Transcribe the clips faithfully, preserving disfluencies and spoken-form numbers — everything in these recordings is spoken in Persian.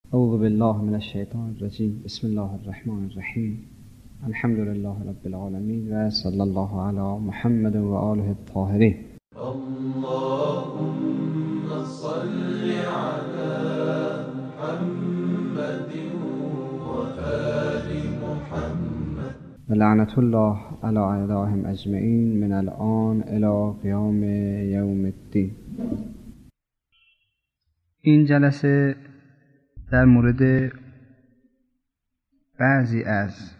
اعوذ بالله من الشیطان الرجیم. بسم الله الرحمن الرحیم. الحمد لله رب العالمین و صلی الله علی محمد و آله الطاهرین. اللهم صل على محمد و آل محمد و لعنت الله علی اعدائهم اجمعین من الان الی قیام یوم الدین. این جلسه در مورد بعضی از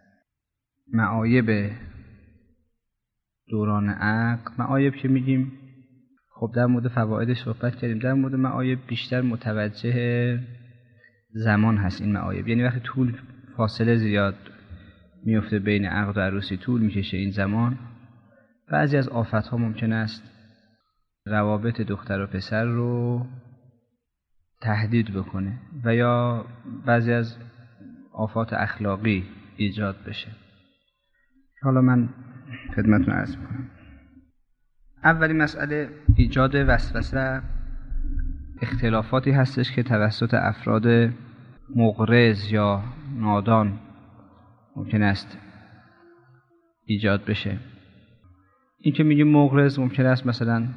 معایب دوران عقل، معایب که میگیم خب در مورد فوایدش صحبت کردیم، در مورد معایب بیشتر متوجه زمان هست. این معایب یعنی وقتی طول فاصله زیاد میفته بین عقد و عروسی، طول میکشه این زمان، بعضی از آفت‌ها ممکن است روابط دختر و پسر رو تهدید بکنه و یا بعضی از آفات اخلاقی ایجاد بشه. حالا من خدمتتون عرض می‌کنم. اولین مسئله ایجاد وسوسه و اختلافاتی هستش که توسط افراد مغرض یا نادان ممکن است ایجاد بشه. این که میگیم مغرض، ممکن است مثلا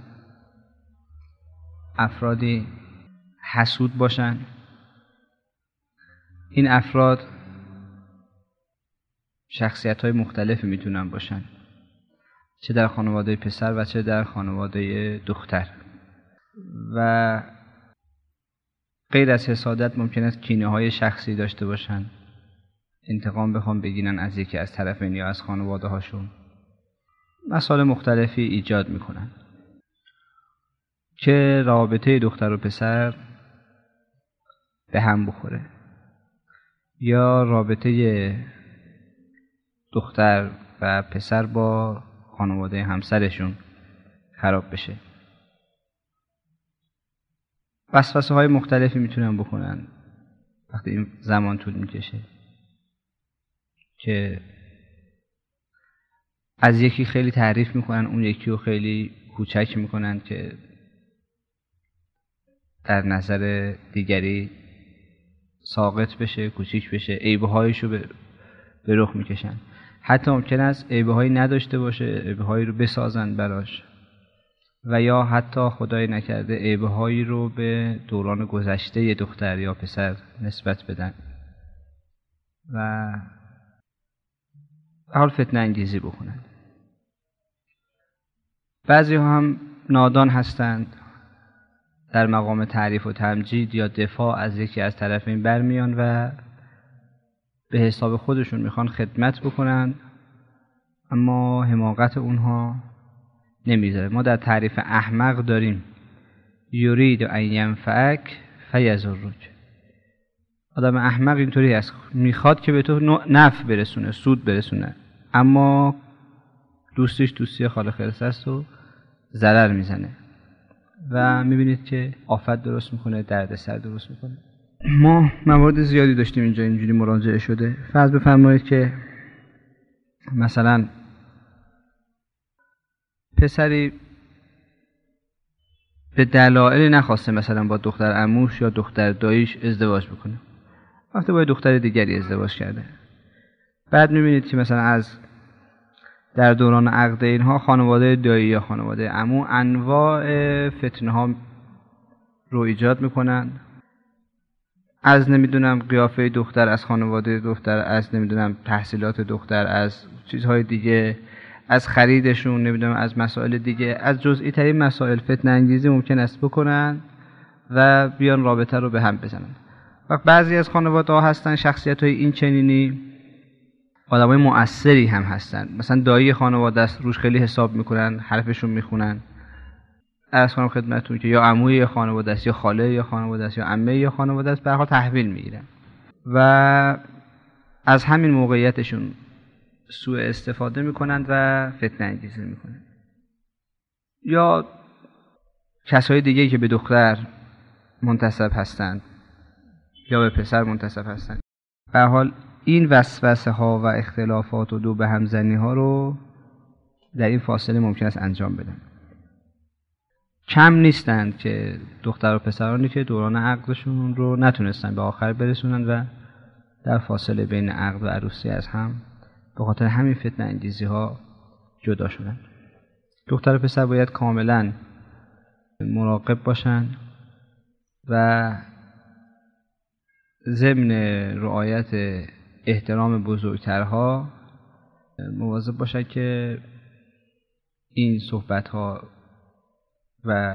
افرادی حسود باشن. این افراد شخصیت‌های مختلفی میتونن باشن، چه در خانواده پسر و چه در خانواده دختر، و غیر از حسادت ممکن است کینه‌های شخصی داشته باشن، انتقام بخوام بگیرن از یکی از طرفین یا از خانواده هاشون. مسائل مختلفی ایجاد میکنن که رابطه دختر و پسر به هم بخوره یا رابطه دختر و پسر با خانواده همسرشون خراب بشه. وسوسه های مختلفی میتونن بکنن وقتی این زمان طول میکشه، که از یکی خیلی تعریف میکنن، اون یکی رو خیلی کوچک میکنن که در نظر دیگری ساقط بشه، کوچیک بشه، عیب‌هایشو به به رخ میکشن. حتی ممکن است عیب‌هایی نداشته باشه، عیب‌هایی رو بسازن براش، و یا حتی خدای نکرده عیب‌هایی رو به دوران گذشته دختر یا پسر نسبت بدن و به حال فتنه انگیزی بکنن. بعضی ها هم نادان هستند، در مقام تعریف و تمجید یا دفاع از یکی از طرفین برمیان و به حساب خودشون میخوان خدمت بکنن، اما حماقت اونها نمیذاره. ما در تعریف احمق داریم یرید ان ینفعک فیضرک. آدم احمق اینطوری است، میخواد که به تو نفع برسونه، سود برسونه، اما دوستش دوستی خال خرس است و ضرر میزنه و میبینید که آفت درست میکنه، دردسر درست میکنه. ما موارد زیادی داشتیم اینجا اینجوری مراجعه شده. فرض بفرمایید که مثلا پسری به دلایلی نخواسته مثلا با دختر عموش یا دختر داییش ازدواج بکنه، وقتی با دختر دیگری ازدواج کرده. بعد میبینید که مثلا از در دوران عقد اینها خانواده دایی یا خانواده عمو انواع فتنه ها رو ایجاد میکنن، از نمیدونم قیافه دختر، از خانواده دختر، از نمیدونم تحصیلات دختر، از چیزهای دیگه، از خریدشون، نمیدونم از مسائل دیگه، از جزئی ترین مسائل فتنه انگیزی ممکن است بکنن و بیان رابطه رو به هم بزنن. وقت بعضی از خانواده ها هستن شخصیت های این چنینی آدمای مؤثری هم هستن، مثلا دایی خانواده است، روش خیلی حساب میکنن، حرفشون میخونن. از خانم خدمتتون که یا عموی خانواده است یا خاله یا خانواده است یا عمه یا خانواده است، به هر حال تحویل میگیرن و از همین موقعیتشون سوء استفاده میکنند و فتنه انگیزی میکنند. یا کسای دیگه که به دختر منتسب هستند یا به پسر منتسب هستند، به هر حال این وسوسه ها و اختلافات و دو به همزنی ها رو در این فاصله ممکن است انجام بدن. کم نیستند که دختر و پسرانی که دوران عقدشون رو نتونستن به آخر برسونن و در فاصله بین عقد و عروسی از هم به خاطر همین فتنه انگیزی ها جدا شدن. دختر و پسر باید کاملا مراقب باشن و ضمن رعایت احترام بزرگترها مواظب باشن که این صحبت ها و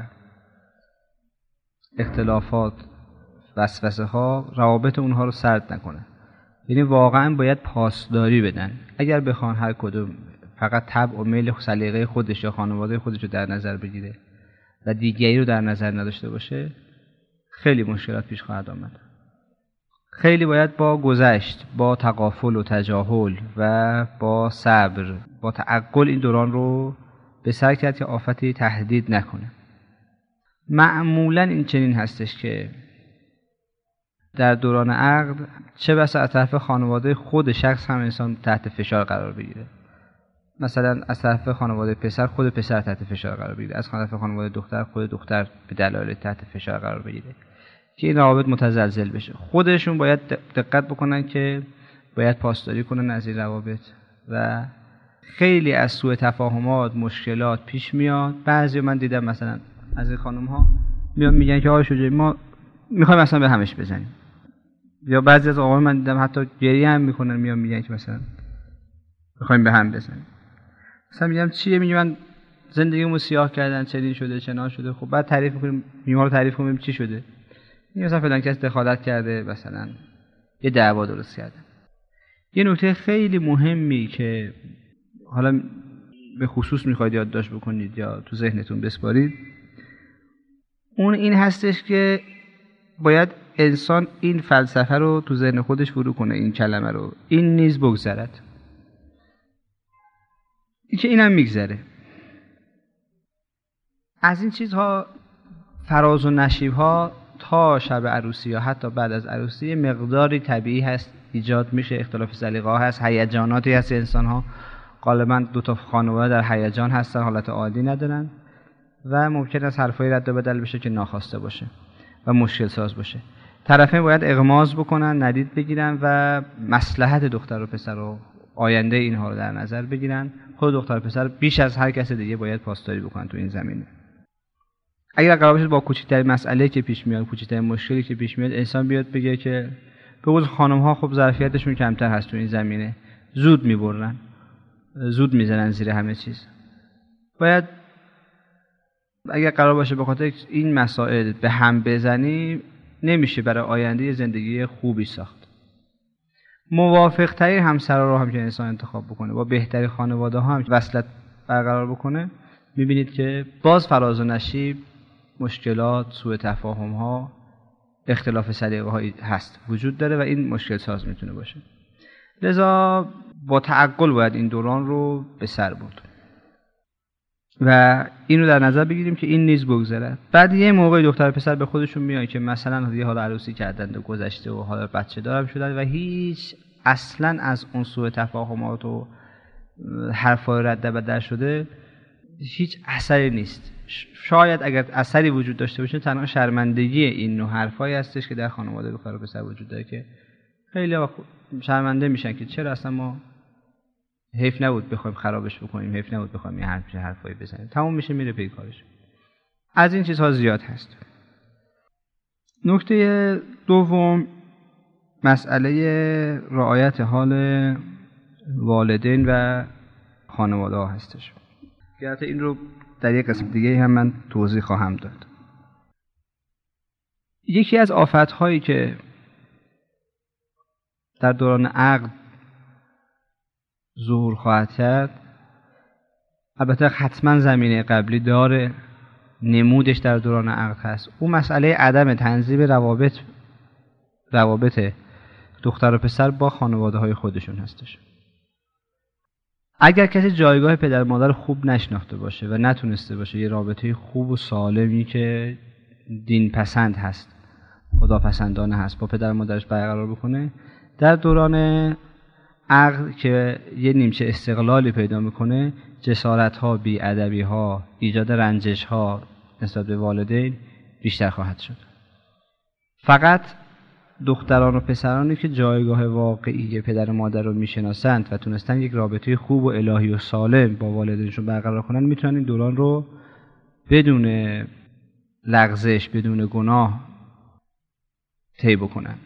اختلافات وسوسه ها روابط اونها رو سرد نکنه. یعنی واقعا باید پاسداری بدن. اگر بخوان هر کدوم فقط طبع و میل و سلیقه خودش یا خانواده خودش رو در نظر بگیره و دیگری رو در نظر نداشته باشه، خیلی مشکلات پیش خواهد آمد. خیلی باید با گذشت، با تغافل و تجاهل و با صبر، با تعقل این دوران رو به سر کرد که آفتی تهدید نکنه. معمولا این چنین هستش که در دوران عقد چه بسا از طرف خانواده خود شخص هم انسان تحت فشار قرار بگیره. مثلا از طرف خانواده پسر خود پسر تحت فشار قرار بگیره، از طرف خانواده دختر خود دختر به دلایل تحت فشار قرار بگیره که این روابط متزلزل بشه. خودشون باید دقت بکنن که باید پاسداری کنن از این روابط و خیلی از سوء تفاهمات مشکلات پیش میاد. بعضی من دیدم مثلا از این خانم ها میان میگن که آقای شجاعی ما میخوایم مثلا به همش بزنیم، یا بعضی از آقایان من دیدم حتی گریه هم میکنن میان میگن که مثلا میخوایم به هم بزنیم. مثلا میگم چیه؟ میگم من زندگیمو سیاه کردن، چنین شده چنا شده. خب بعد تعریف میکنیم، میما رو تعریف کنیم چی شده؟ میگم مثلا فلان کس دخالت کرده، مثلا یه دعوا درست کرده. یه نکته خیلی مهمی که حالا به خصوص میخواید یادداشت بکنید یا تو ذهنتون بسپارید، اون این هستش که باید انسان این فلسفه رو تو ذهن خودش فرو کنه، این کلمه رو، این نیز بگذرد. این که اینم میگذره. از این چیزها، فراز و نشیبها تا شب عروسی یا حتی بعد از عروسی مقداری طبیعی هست ایجاد میشه، اختلاف سلیقه ها هست، هیجاناتی هست. انسان ها غالبا دو تا خانواده در هیجان هستن، حالت عادی ندارن و ممکن است حرفای رد و بدل بشه که ناخواسته باشه و مشکل ساز باشه. طرفین باید اغماض بکنن، ندید بگیرن و مصلحت دختر و پسر و آینده اینها رو در نظر بگیرن. خود دختر و پسر بیش از هر کس دیگه باید پاسداری بکنن تو این زمینه. اگر قرار باشه با کوچکترین مسئله که پیش میاد، کوچکترین مشکلی که پیش میاد، انسان بیاد بگه که به قول خانم ها خب ظرفیتشون کمتر هست تو این زمینه، زود میبرن، زود میزنن زیر همه چیز. باید اگر قرار باشه به خاطر این مسائل به هم بزنی، نمیشه برای آینده زندگی خوبی ساخت. موافق ترین همسرا رو هم که انسان انتخاب بکنه، با بهترین خانواده ها هم وصلت برقرار بکنه، میبینید که باز فراز و نشیب، مشکلات، سوء تفاهم ها، اختلاف سلیقه هایی هست، وجود داره و این مشکل ساز میتونه باشه. لذا با تعقل باید این دوران رو به سر برد و این رو در نظر بگیریم که این نیز بگذره. بعد یه موقعی دختر و پسر به خودشون میان که مثلا یه حال عروسی کردند و گذشته و حالا بچه دارم شدن و هیچ اصلا از اون سوء تفاهمات و حرفای رد و بدل شده هیچ اثری نیست. شاید اگر اثری وجود داشته باشه تنها شرمندگی این نوع حرفایی هستش که در خانواده دختر و پسر وجود داره که خیلی شرمنده میشن که چرا اصلا ما حیف نبود بخوایم خرابش بکنیم، حیف نبود بخوایم یه حرف حرفایی بزنیم، تموم میشه میره پی کارش. از این چیزها زیاد هست. نکته دوم مسئله رعایت حال والدین و خانواده ها هستش که البته این رو در یک قسم دیگه هم من توضیح خواهم داد. یکی از آفت‌هایی که در دوران عقد ظهور خواهد کرد، البته حتما زمینه قبلی داره، نمودش در دوران عقد هست، اون مسئله عدم تنظیم روابط روابط دختر و پسر با خانواده های خودشون هستش. اگر کسی جایگاه پدر مادر خوب نشناخته باشه و نتونسته باشه یه رابطه خوب و سالمی که دین پسند هست، خدا پسندانه هست با پدر مادرش برقرار بکنه، در دوران عقل که یه نیمچه استقلالی پیدا میکنه، جسارت ها، بی ادبی ها، ایجاد رنجش ها، نسبت به والدین بیشتر خواهد شد. فقط دختران و پسرانی که جایگاه واقعی پدر و مادر رو میشناسند و تونستن یک رابطه خوب و الهی و سالم با والدینشون برقرار کنن میتونن این دوران رو بدون لغزش، بدون گناه طی بکنن.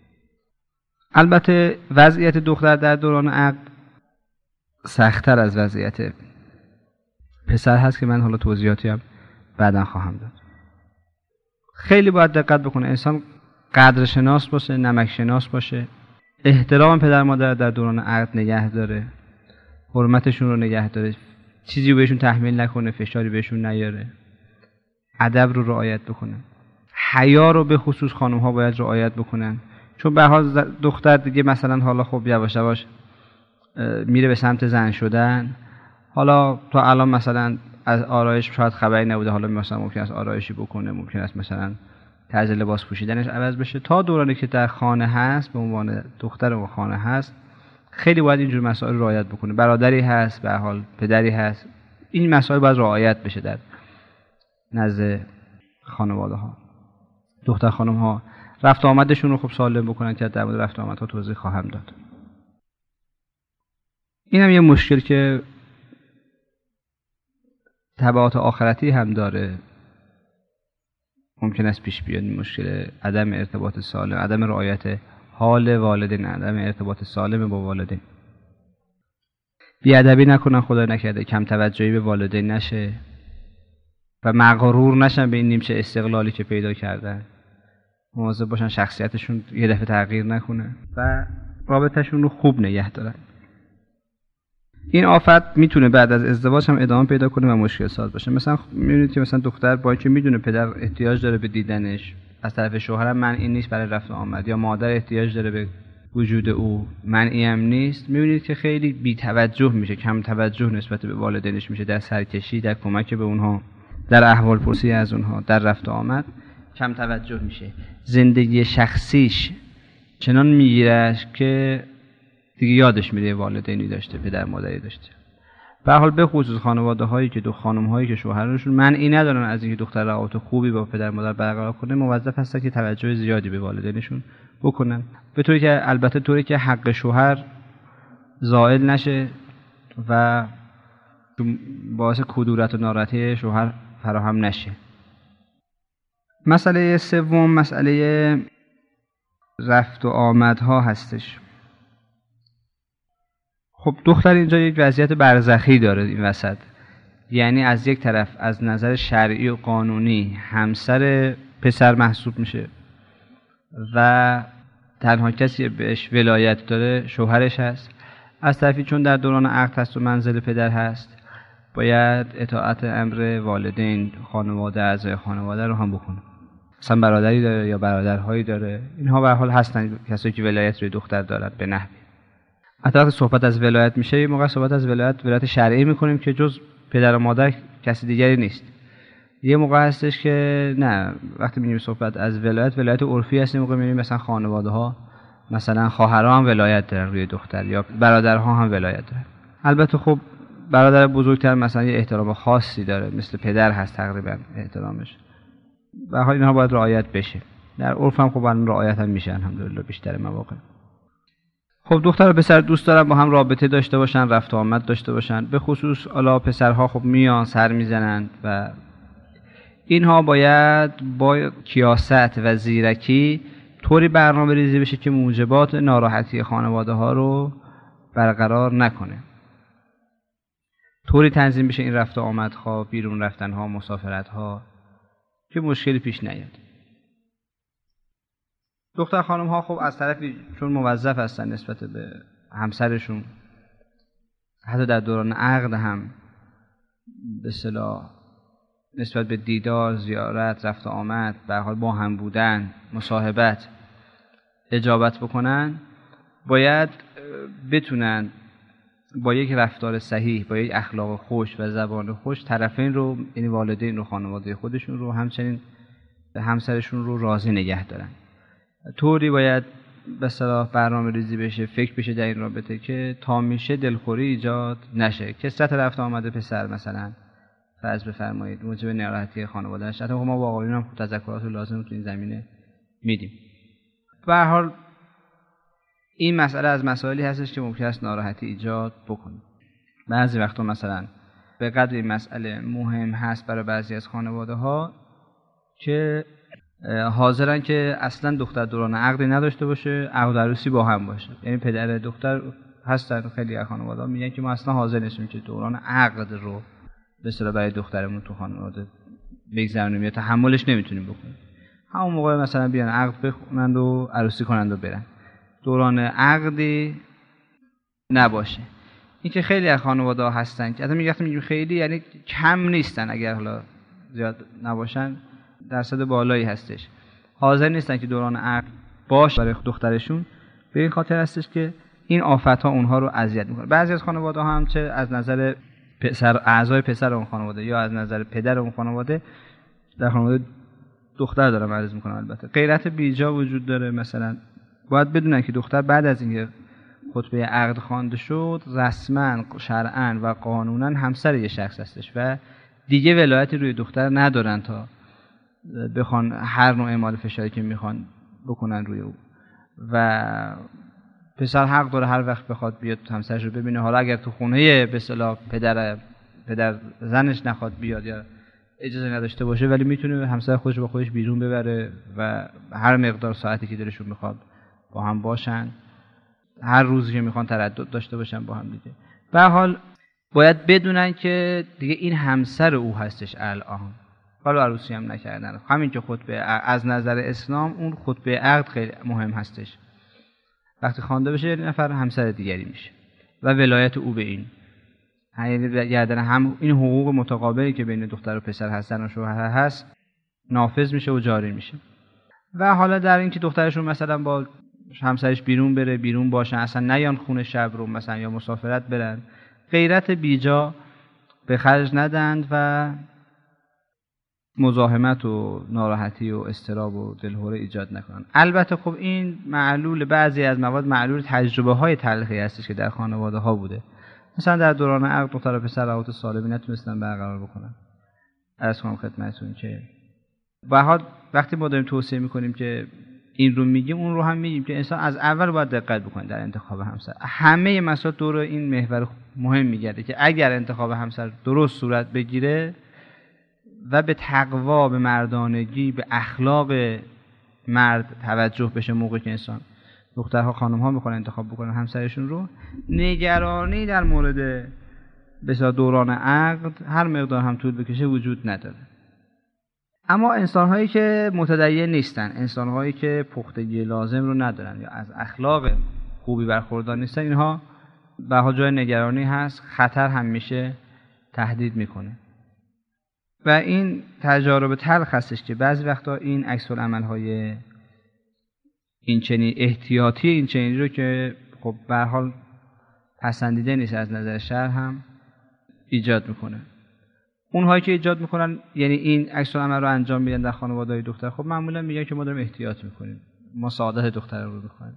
البته وضعیت دختر در دوران عقد سخت‌تر از وضعیت پسر هست که من حالا توضیحاتی هم بعداً خواهم داد. خیلی باید دقت بکنه انسان قدر شناس باشه، نمک شناس باشه، احترام پدر مادر در دوران عقد نگه داره، حرمتشون رو نگه داره، چیزی رو بهشون تحمیل نکنه، فشاری بهشون نیاره، ادب رو رعایت بکنه، حیا رو به خصوص خانم ها باید رعایت بکنن، چون به حال دختر دیگه مثلا حالا خب یواش یواش میره به سمت زن شدن. حالا تا الان مثلا از آرایش شاید خبری نبوده، حالا مثلا ممکن است آرایشی بکنه، ممکن است مثلا طرز لباس پوشیدنش عوض بشه. تا دورانی که در خانه هست به عنوان دختر و خانه هست خیلی باید اینجور مسائل رعایت بکنه. برادری هست، به حال پدری هست، این مسائل باید رعایت بشه در نزد خانواده ها. دختر خانم ها رفت آمدشون رو خوب سالم بکنن که در مورد رفت آمدها توضیح خواهم داد. این هم یه مشکل که تبعات آخرتی هم داره، ممکن است پیش بیاد. مشکل عدم ارتباط سالم، عدم رعایت حال والدین، عدم ارتباط سالم با والدین. بی‌ادبی نکنن، خدای نکرده کم توجهی به والدین نشه و مغرور نشن به این نیمچه استقلالی که پیدا کردن. مواظب باشن شخصیتشون یه دفعه تغییر نکنه و رابطهشون رو خوب نگه دارن. این آفت میتونه بعد از ازدواج هم ادامه پیدا کنه و مشکل ساز باشه. مثلا میبینید که مثلا دختر با اینکه میدونه پدر احتیاج داره به دیدنش، از طرف شوهرم منعی نیست برای رفت و آمد، یا مادر احتیاج داره به وجود او، منعی هم نیست، میبینید که خیلی بی توجه میشه، کم توجه نسبت به والدینش میشه، در سرکشی، در کمک به اونها، در احوال پرسی از اونها، در رفت و آمد کم توجه میشه. زندگی شخصیش چنان میگیرش که دیگه یادش میره والدینی داشته، پدر مادری داشته. به هر حال به خصوص خانواده هایی که دو خانم هایی که شوهرشون منعی ندارن از اینکه دختر روابط خوبی با پدر مادر برقرار کنه، موظف هستن که توجه زیادی به والدینشون بکنن، به طوری که البته طوری که حق شوهر زائل نشه و باعث کدورت و ناراحتی شوهر فراهم نشه. مسئله سوم مسئله رفت و آمدها هستش. خب دختر اینجا یک وضعیت برزخی داره این وسط، یعنی از یک طرف از نظر شرعی و قانونی همسر پسر محسوب میشه و تنها کسی بهش ولایت داره شوهرش هست، از طرفی چون در دوران عقد هست و منزل پدر هست باید اطاعت امر والدین، خانواده، اعضای خانواده رو هم بکنه. مثلا برادری داره یا برادرهایی داره، اینها به هر حال هستن کسایی که ولایت روی دختر دارن به نحوی. حتی وقتی صحبت از ولایت میشه، یه موقع صحبت از ولایت ولایت شرعی میکنیم که جز پدر و مادر کسی دیگری نیست. یه موقع هستش که نه، وقتی میگیم صحبت از ولایت، ولایت عرفی هست. یه موقع میبینیم مثلا خانواده ها، مثلا خواهرها هم ولایت دارن روی دختر یا برادرها هم ولایت دارن. البته خب برادر بزرگتر مثلا یه احترام خاصی داره، مثل پدر هست تقریبا احترامش. به حال اینها باید رعایت بشه. در عرف هم خب الان رعایت هم میشه الحمدلله بیشتر مواقع. خب دختر و پسر دوست دارن با هم رابطه داشته باشن، رفت و آمد داشته باشن. به خصوص الا پسرها خب میان سر میزنن و اینها باید با کیاست و زیرکی طوری برنامه ریزی بشه که موجبات ناراحتی خانواده ها رو برقرار نکنه. طوری تنظیم بشه این رفت و آمدها، بیرون رفتنها، مسافرتها که مشکلی پیش نیاد. دختر خانم ها خب از طرفی چون موظف هستن نسبت به همسرشون، حتی در دوران عقد هم به اصطلاح نسبت به دیدار، زیارت، رفت و آمد، به هر حال با هم بودن، مصاحبت اجابت بکنن، باید بتونن با یک رفتار صحیح، با یک اخلاق خوش و زبان خوش طرفین رو، یعنی والدین رو، خانواده خودشون رو، همچنین همسرشون رو راضی نگه دارن. طوری باید به اصطلاح برنامه ریزی بشه، فکر بشه در این رابطه که تا میشه دلخوری ایجاد نشه. کثرت رفت آمد پسر مثلا فرض بفرمایید موجب ناراحتی خانواده شد. ما با آقایون هم تذکرات لازم رو تو این زمینه میدیم. به هر حال این مسئله از مسائلی هستش که ممکن است ناراحتی ایجاد بکنه. بعضی وقتا مثلا به قدر این مسئله مهم هست برای بعضی از خانواده ها که حاضرن که اصلا دختر دوران عقدی نداشته باشه، عقد عروسی با هم باشه. یعنی پدر دختر هستن خیلی از خانواده ها میگن که ما اصلا حاضر نیستیم که دوران عقد رو به اصطلاح برای دخترمون تو خانواده بگذرونیم یا تحملش نمیتونیم بکنیم. همون موقع مثلا بیان عقد بخونند و عروسی کنند و برن. دوران عقدی نباشه. این که خیلی از خانواده ها هستن که البته میگم میگم خیلی یعنی کم نیستن، اگر حالا زیاد نباشن درصد بالایی هستش، حاضر نیستن که دوران عقد باشه برای دخترشون، به این خاطر هستش که این آفت‌ها اونها رو اذیت میکنه. بعضی از خانواده ها هم چه از نظر پسر اعضای پسر اون خانواده یا از نظر پدر اون خانواده، در خانواده دختر دارم عرض میکنم، البته غیرت بیجا وجود داره. مثلا باید بدونن که دختر بعد از اینکه خطبه عقد خوانده شد رسما شرعاً و قانوناً همسر یه شخص هستش و دیگه ولایتی روی دختر ندارن تا بخوان هر نوع اعمال فشاری که میخوان بکنن روی او. و پسر حق داره هر وقت بخواد بیاد همسرش رو ببینه، حالا اگر تو خونه به اصطلاح پدر پدر زنش نخواد بیاد یا اجازه نداشته باشه، ولی میتونه همسر خودش رو با خودش بیرون ببره و هر مقدار ساعتی که دلشون میخواد با هم باشن، هر روزی که میخوان تردد داشته باشن با هم دیگه. به هر حال باید بدونن که دیگه این همسر او هستش الان، حالا عروسی هم نکردن. همین که خطبه از نظر اسلام اون خطبه عقد خیلی مهم هستش، وقتی خوانده بشه یه نفر همسر دیگری میشه و ولایت او به این یعنی هم این حقوق متقابلی که بین دختر و پسر هستن و شوهر هست نافذ میشه و جاری میشه. و حالا در این که دخترشون مثلا با همسرش بیرون بره، بیرون باشن، اصلا نیان خونه شب رو مثلا یا مسافرت برن، غیرت بیجا به خرج ندند و مزاحمت و ناراحتی و اضطراب و دلهره ایجاد نکنن. البته خب این معلول بعضی از مواد معلول تجربه های تلخی هستش که در خانواده ها بوده. مثلا در دوران عقد دختر و پسر روابط سالمی نتونستن برقرار بکنن. عرض کنم خدمتتون که به حال وقتی ما داریم توصیه میکنیم که این رو میگیم اون رو هم میگیم که انسان از اول باید دقت بکنه در انتخاب همسر. همه مسائل دور این محور مهم میگرده که اگر انتخاب همسر درست صورت بگیره و به تقوا، به مردانگی، به اخلاق مرد توجه بشه موقعی که انسان دخترها خانم‌ها میخوان انتخاب بکنن همسرشون رو، نگرانی در مورد بسیار دوران عقد هر مقدار هم طول بکشه وجود نداره. اما انسان‌هایی که متدین نیستن، انسان‌هایی که پختگی لازم رو ندارن یا از اخلاق خوبی برخوردار نیستن، اینها به حال جای نگرانی هست، خطر هم میشه تهدید میکنه. و این تجارب تلخ هستش که بعضی وقتا این عکس العمل‌های این چنین احتیاطی این چنینی رو که خب به هر حال پسندیده نیست از نظر شرع هم ایجاد میکنه. اونهایی که ایجاد میکنن یعنی این عکس العمل رو انجام میدن در خانواده‌های دختر، خب معمولا میگن که ما داریم احتیاط میکنیم، ما سعادت دختر رو میخوایم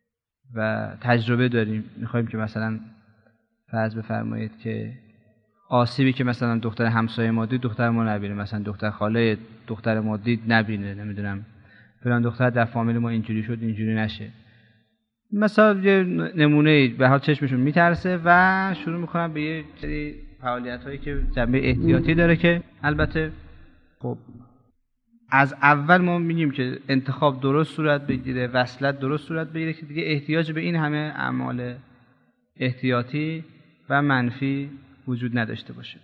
و تجربه داریم، میخوایم که مثلا فرض بفرمایید که آسیبی که مثلا دختر همسایه ما دید دختر ما نبینه، مثلا دختر خاله دختر ما دید نبینه، نمیدونم فلان دختر در فامیل ما اینجوری شد اینجوری نشه. مثلا یه نمونه به حال چشمشون میترسه و شروع میکنن به یه سری فعالیت‌هایی که جنبه احتیاطی داره که البته خب از اول ما میگیم که انتخاب درست صورت بگیره، وصلت درست صورت بگیره که دیگه احتیاج به این همه اعمال احتیاطی و منفی وجود نداشته باشه.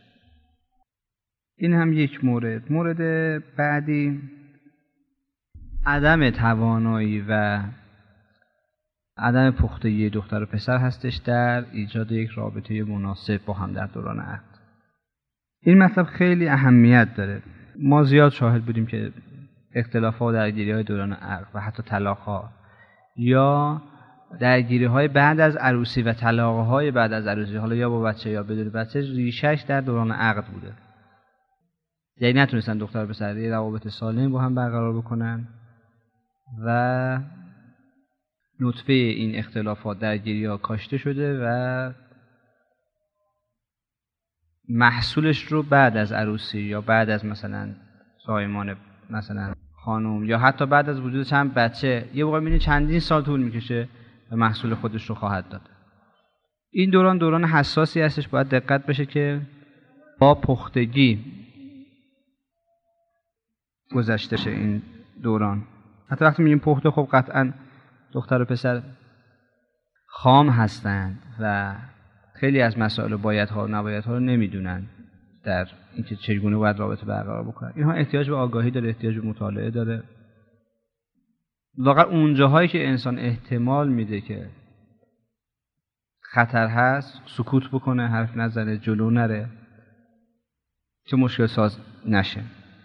این هم یک مورد. مورد بعدی عدم توانایی و عدم پختگی دختر و پسر هستش در ایجاد یک رابطه مناسب با هم در دوران عقد. این مطلب خیلی اهمیت داره. ما زیاد شاهد بودیم که اختلافات و درگیری‌های دوران عقد و حتی طلاق‌ها یا درگیری‌های بعد از عروسی و طلاق‌های بعد از عروسی، حالا یا با بچه یا بدون بچه، ریشش در دوران عقد بوده. یعنی نتونستن دختر و پسر یه روابط سالم با هم برقرار بکنن و نطفه این اختلافات درگیری‌ها کاشته شده و محصولش رو بعد از عروسی یا بعد از مثلا زایمان مثلا خانم یا حتی بعد از وجود چند بچه یه موقع می‌بینی چندین سال طول میکشه و محصول خودش رو خواهد داد. این دوران دوران حساسی هستش، باید دقت بشه که با پختگی گذشته شه این دوران. حتی وقتی میگیم پخته، خب قطعا دختر و پسر خام هستند و خیلی از مسائل و بایدها و نبایدها رو نمیدونن در اینکه چگونه باید رابطه برقرار بکنن. اینها احتیاج به آگاهی داره، احتیاج به مطالعه داره. واقعا اون جاهایی که انسان احتمال میده که خطر هست سکوت بکنه، حرف نزنه، جلو نره که مشکل ساز نشه.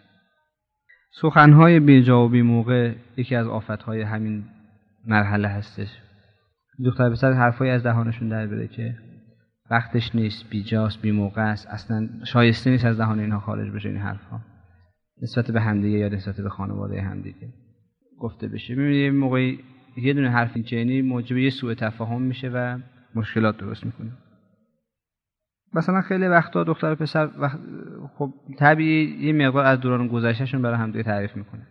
سخنهای بیجا و بی موقع یکی از آفتهای همین مرحله هستش. دختر پسر حرفایی از دهانشون در بره که وقتش نیست، بیجاست، بی موقع است، اصلا شایسته نیست از دهان اینها خارج بشه این حرفها نسبت به همدیگه یا نسبت به خانواده همدیگه گفته بشه. می‌بینید یه موقعی یه دونه حرف اینچنینی موجب یه سوء تفاهم میشه و مشکلات درست میکنه. مثلا خیلی وقتا دختر و پسر وقت خب طبیعی یه مقدار از دوران گذشتهشون برای همدیگه تعریف میکنه.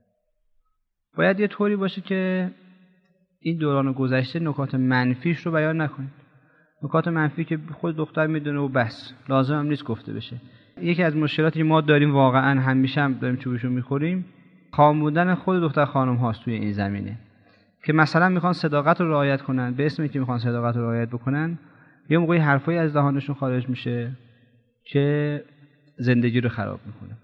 باید یه طوری باشه که این دوران گذشته نکات منفیش رو بیان نکنید. نکات منفی که خود دختر میدونه و بس، لازم هم نیست گفته بشه. یکی از مشکلاتی که ما داریم واقعا همیشه هم داریم چوبشو میخوریم، خام بودن خود دختر خانم هاست توی این زمینه که مثلا میخوان صداقت رو رعایت کنن، به اسمی که میخوان صداقت رو رعایت بکنن یه موقعی حرفایی از دهانشون خارج میشه که زندگی رو خراب میکنه.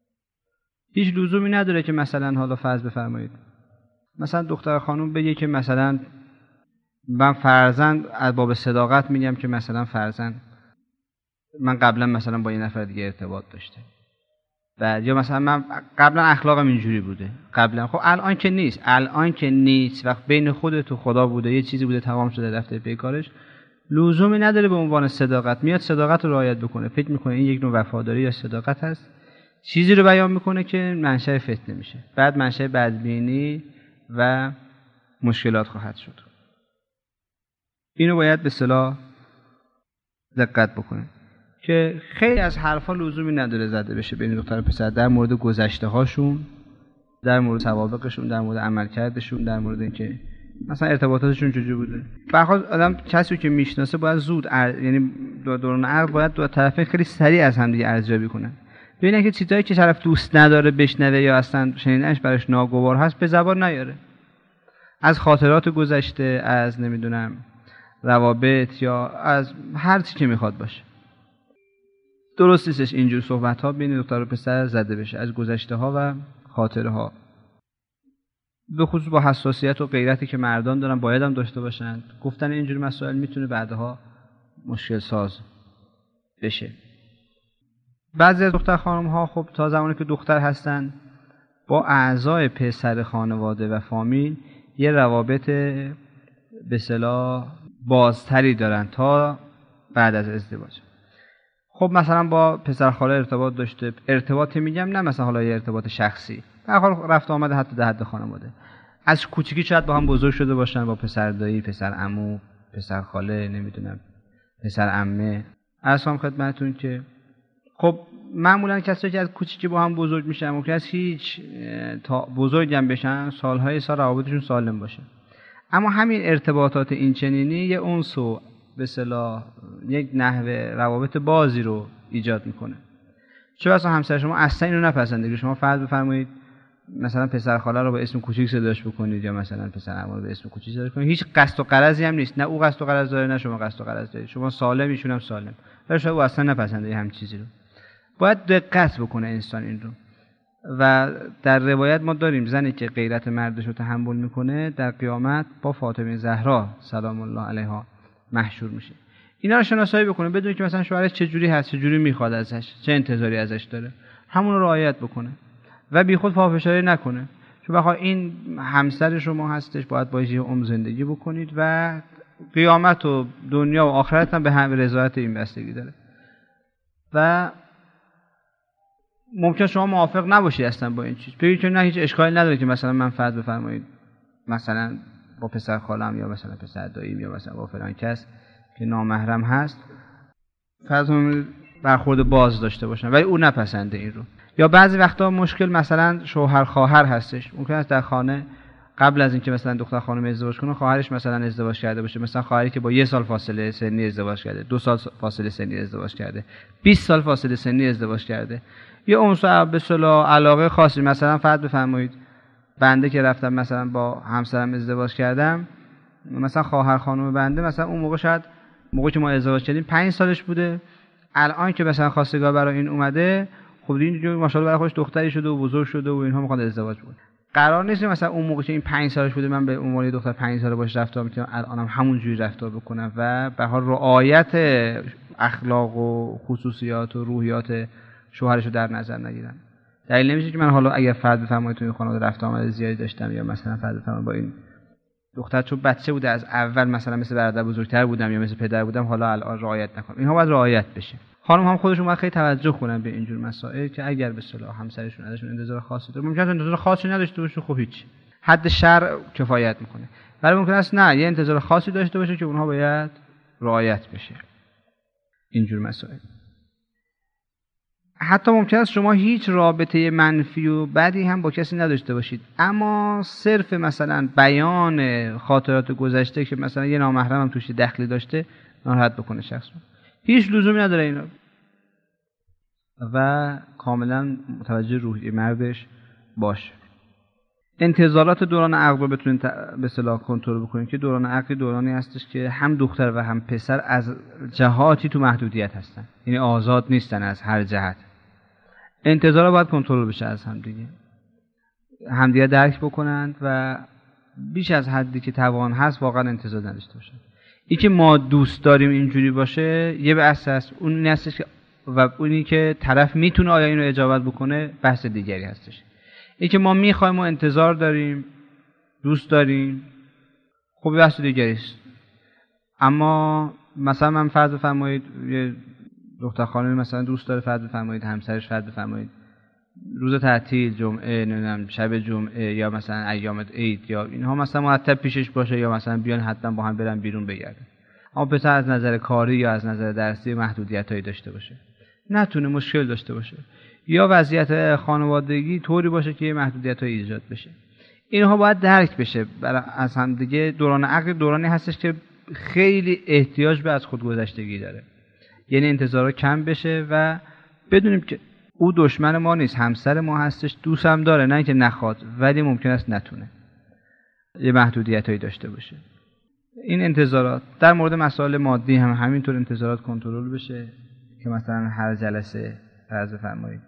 هیچ لزومی نداره که مثلا حالا فرض بفرمایید مثلا دختر خانم بگه که مثلا من فرضاً از باب صداقت میگم که مثلا فرضاً من قبلا مثلا با یه نفر دیگه ارتباط داشته، بعد یا مثلا من قبلا اخلاقم اینجوری بوده قبلا. خب الان که نیست، الان که نیست وقت بین خودت و خدا بوده، یه چیزی بوده تمام شده رفته پیکارش، لزومی نداره به عنوان صداقت میاد صداقت رو رعایت بکنه، فکر میکنه این یک نوع وفاداری یا صداقت هست، چیزی رو بیان میکنه که منشأ فتنه میشه، بعد منشأ بدبینی و مشکلات خواهد شد. اینو باید به اصطلاح دقت بکنه که خیلی از حرفا لزومی نداره زده بشه بین دختر و پسر در مورد گذشته هاشون، در مورد سوابقشون، در مورد عملکردشون، در مورد اینکه مثلا ارتباطاتشون چجوری بوده. به هر حال آدم کسی که میشناسه باید زود ار... یعنی دوران عقل باید دو طرفین خیلی سریع از هم دیگه ارزیابی کنن، ببینن که چیزایی که طرف دوست نداره بشنوه یا اصلا شنیدنش براش ناگوار هست به زبان نیاره. از خاطرات گذشته، از نمیدونم روابط یا از هر چی که میخواد باشه. درست نیستش اینجور صحبت ها بین دختر و پسر زده بشه از گذشته ها و خاطره ها، به خصوص با حساسیت و غیرتی که مردان دارن باید هم داشته باشن. گفتن اینجور مسائل میتونه بعدها مشکل ساز بشه. بعضی از دختر خانم ها خب تا زمانی که دختر هستن با اعضای پسر خانواده و فامیل یه روابط به اصطلاح بازتری دارن تا بعد از ازدواج. خب مثلا با پسر خاله ارتباط داشته، ارتباطی میگم نه مثلا حالا یه ارتباط شخصی، به هر حال رفت آمده حتی در حد خانواده، از کوچیکی شاید با هم بزرگ شده باشن، با پسر دایی، پسر عمو، پسر خاله، نمیدونم پسر عمه. اصلا خدمتتون که خب معمولا کسایی که از کوچیکی با هم بزرگ میشن ممکن است هیچ تا بزرگ هم بشن سالهای سال روابطشون سالم باشه، اما همین ارتباطات این چنینی یه انس و به اصطلاح یک نحوه روابط بازی رو ایجاد میکنه. چه بسا همسر شما اصلا اینو نپسنده که شما فرض بفرمایید مثلا پسر خاله رو به اسم کوچیک صداش بکنید یا مثلا پسر عمو رو به اسم کوچیک صداش کنید، هیچ قصد و غرضی هم نیست، نه او قصد و غرض داره نه شما قصد و غرض دارید، شما سالم ایشون هم سالم، ولی شما او اصلا نپسنده هم چیزی رو. باید دقت بکنه انسان این رو. و در روایت ما داریم زنی که غیرت مردش رو تحمل میکنه در قیامت با فاطمه زهرا سلام الله علیها محشور میشه. اینا رو شناسایی بکنه، بدون که مثلا شوهرش چه جوری هست، چه جوری میخواد ازش، چه انتظاری ازش داره، همون رو رعایت بکنه و بی خود پافشاری نکنه. چون بخواد این همسر شما هستش، باید باهاش یه عمر زندگی بکنید و قیامت و دنیا و آخرت هم به هم رضایت این بستگی داره. و ممکن شما موافق نباشید اصلا با این چیز، بگید که نه هیچ اشکالی نداره که مثلا من فرض بفرمایید مثلا با پسر خالم یا مثلا پسر داییم یا مثلا با فلان کس که نامحرم هست فرض برخورد باز داشته باشن ولی او نپسنده این رو. یا بعضی وقتا مشکل مثلا شوهر خواهر هستش، ممکن است در خانه قبل از اینکه مثلا دختر خانم ازدواج کنه خواهرش مثلا ازدواج کرده باشه، مثلا خواهری که با یک سال فاصله سنی ازدواج کرده، دو سال فاصله سنی ازدواج کرده، بیست سال فاصله سنی ازدواج کرده. یا اون به اصطلاح علاقه خاصی، مثلا فرض بفرمایید بنده که رفتم مثلا با همسرم ازدواج کردم، مثلا خواهر خانم بنده مثلا اون موقع شاید موقعی که ما ازدواج کردیم پنج سالش بوده، الان که مثلا خواستگار برای این اومده، خب این ماشاءالله برای خودش دختری شده و بزرگ شده و اینها میخواد ازدواج کنه. قرار نیست مثلا اون موقع که این پنج سالش بوده من به عنوان دختر پنج ساله باش رفتار میکنم الانم همون جوری رفتار بکنم و به حال رعایت اخلاق و خصوصیات و روحیات شوهرش رو در نظر نگیرم. دلیل نمیشه که من حالا اگر فرض بفرمایید تو این خانواده رفت آمد زیادی داشتم یا مثلا فرض بفرمایید با این دختر چون بچه بوده از اول مثلا مثل برادر بزرگتر بودم یا مثل پدر بودم حالا الان رعایت نکنم، اینها باید رعایت بشه. خانم هم خودشون باید خیلی توجه کنن به اینجور مسائل که اگر به اصطلاح همسرشون ازشون انتظار خاصی داره، ممکنه انتظار خاصی نداشته باشه، خب هیچ، حد شرع کفایت میکنه. ولی ممکن است نه یه انتظار خاصی داشته باشه که اونها باید رعایت بشه اینجور مسائل. حتی ممکن است شما هیچ رابطه منفی و بدی هم با کسی نداشته باشید، اما صرف مثلا بیان خاطرات گذشته که مثلا یه نامحرم هم توش دخلی داشته ناراحت بکنه شخص رو، هیچ لزومی نداره اینا و کاملا متوجه روحی مردش باشه. انتظارات دوران عقد رو بتونید به اصطلاح کنترل بکنید که دوران عقد دورانی هستش که هم دختر و هم پسر از جهاتی تو محدودیت هستن، یعنی آزاد نیستن از هر جهت. انتظارات باید کنترل بشه از همدیگه، همدیگه درک بکنند و بیش از حدی که توان هست واقعا انتظار نداشته باشن. این که ما دوست داریم اینجوری باشه یه بحث هست، اون این هستش که و اونی که طرف میتونه آیا اینو اجابت بکنه بحث دیگری هستش. این که ما میخوایم و انتظار داریم دوست داریم خب بحث دیگری است. اما مثلا من فرض بفرمایید یه دختر خانمی مثلا دوست داره فرض بفرمایید همسرش فرض بفرمایید روز تعطیل جمعه نمیدونم شب جمعه یا مثلا ایام عید یا اینها مثلا مرتب پیشش باشه یا مثلا بیان حتما با هم برن بیرون بگردن، اما پسر از نظر کاری یا از نظر درسی محدودیتایی داشته باشه، نتونه، مشکل داشته باشه یا وضعیت خانوادگی طوری باشه که محدودیتایی ایجاد بشه، اینها باید درک بشه. برای از هم دیگه دوران عقد دورانی هستش که خیلی احتیاج به از خودگذشتگی داره، یعنی انتظارات کم بشه و بدونیم که او دشمن ما نیست، همسر ما هستش، دوست هم داره، نه اینکه نخواد ولی ممکن است نتونه، یه محدودیتایی داشته باشه. این انتظارات در مورد مسائل مادی هم همینطور انتظارات کنترل بشه که مثلا هر جلسه فرض بفرمایید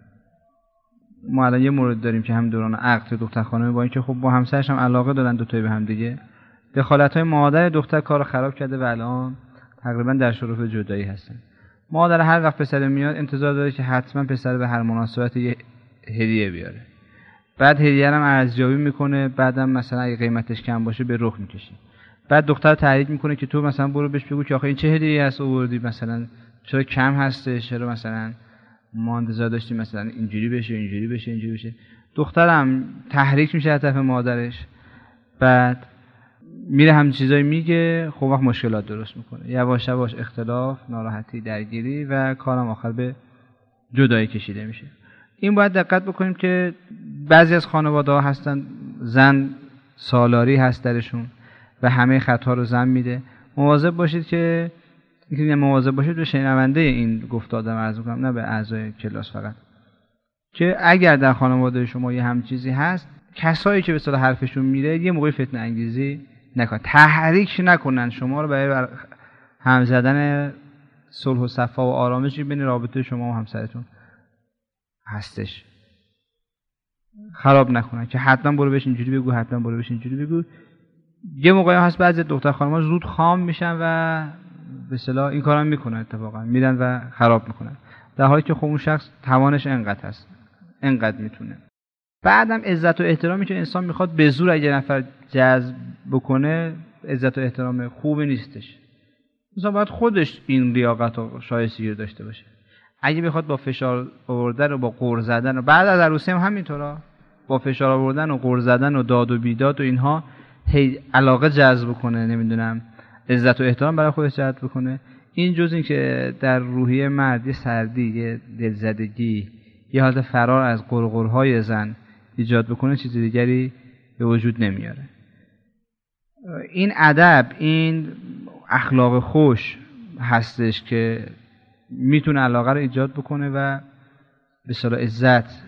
ما الان یه مورد داریم که هم دوران عقد دختر خانم با اینکه خب با همسرش هم علاقه دارن دو تایی به هم دیگه، دخالت‌های مادر دختر کارو خراب کرده و الان تقریبا در شرف جدایی هستن. مادر هر وقت پسر میاد انتظار داره که حتما پسر به هر مناسبت یه هدیه بیاره، بعد هدیه رو ارزیابی میکنه، بعدم مثلا اگه قیمتش کم باشه به رخ میکشه، بعد دختر تهدید میکنه که تو مثلا برو بهش بگو که آخه این چه هدیه‌ای هست آوردی، مثلا چرا کم هسته، چرا مثلا ما انتظار داشتیم مثلا اینجوری بشه اینجوری بشه اینجوری بشه. دخترم تحریک میشه از طرف مادرش، بعد میره هم چیزایی میگه، خب وقت مشکلات درست میکنه، یواش یواش اختلاف، ناراحتی، درگیری و کارم آخر به جدایی کشیده میشه. این باید دقت بکنیم که بعضی از خانواده‌ها هستن زن سالاری هست درشون و همه خطا رو زن میده. مواظب باشید که اینکه مواظب باشید به شنونده این گفت آدم عرض میکنم، نه به اعضای کلاس فقط، که اگر در خانواده شما یه هم چیزی هست، کسایی که به اصطلاح حرفشون میره یه موقع فتنه انگیزی نکن، تحریک نکنن شما رو برای هم زدن صلح و صفا و آرامشی بین رابطه شما و همسرتون هستش، خراب نکنن که حتما برو بهش اینجوری بگو، حتما برو بهش اینجوری بگو. یه موقعی هست بعضی دختر خانم‌ها زود خام میشن و به اصطلاح این کارا میکنن، اتفاقا میرن و خراب میکنن، در حالی که خب اون شخص توانش انقدر هست، انقدر میتونه. بعدم عزت و احترامی که انسان میخواد به زور اگه نفر جذب بکنه، عزت و احترام خوبی نیستش. مثلا باید خودش این لیاقت و شایستگی رو داشته باشه. اگه بخواد با فشار آوردن و با قُر زدن و بعد از عروسی هم همینطورا با فشار آوردن و قُر زدن و داد و بیداد و اینها هی علاقه جذب کنه، نمیدونم عزت و احترام برای خودش جلب بکنه، این جز این که در روحیه مرد یه سردی، یه دلزدگی، یه حالت فرار از غرغرهای زن ایجاد بکنه، چیز دیگری به وجود نمیاره. این ادب، این اخلاق خوش هستش که میتونه علاقه رو ایجاد بکنه و به اصطلاح عزت،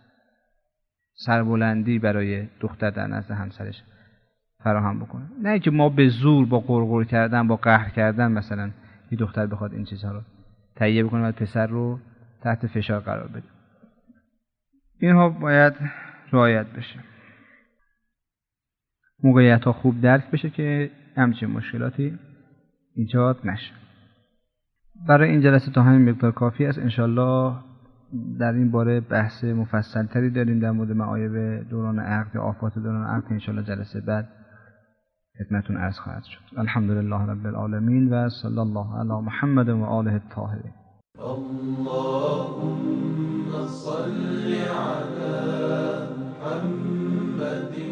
سربلندی برای دختر در نزد همسرش فراهم بکنه. نه اینکه ما به زور با غرغر کردن، با قهر کردن مثلا یه دختر بخواد این چیزها رو تهیه بکنه و پسر رو تحت فشار قرار بده. اینها باید رعایت بشه، موقعیت ها خوب درک بشه که همچین مشکلاتی ایجاد نشه. برای این جلسه تا همین مقدار کافی است. انشالله در این باره بحث مفصل تری داریم در مورد معایب دوران عقد، آفات دوران عقد. انشالله جلسه بعد خدمتتون عرض خواهد شد. الحمدلله رب العالمین و صلی الله علی محمد و آله الطاهرین. اللهم صل على محمد